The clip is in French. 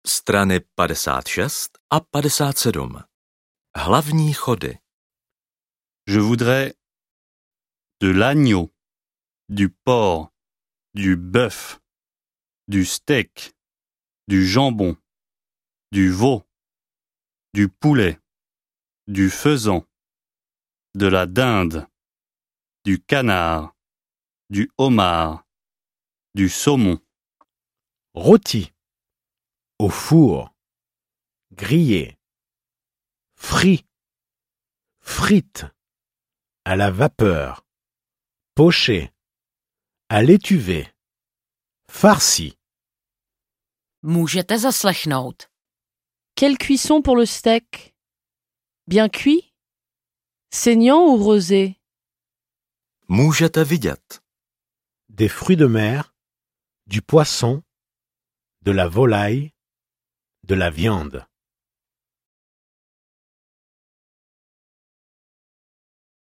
Strany 56 a 57. Hlavní chody. Je voudrais de l'agneau, du porc, du bœuf, du steak, du jambon, du veau, du poulet, du faisan, de la dinde, du canard, du homard, du saumon. Rôti, au four, grillé, frit, frites, à la vapeur, poché, à l'étuvée, farci. Můžete zaslechnout. Quelle cuisson pour le steak? Bien cuit? Saignant ou rosé? Můžete vidět. Des fruits de mer, du poisson, de la volaille, de la viande.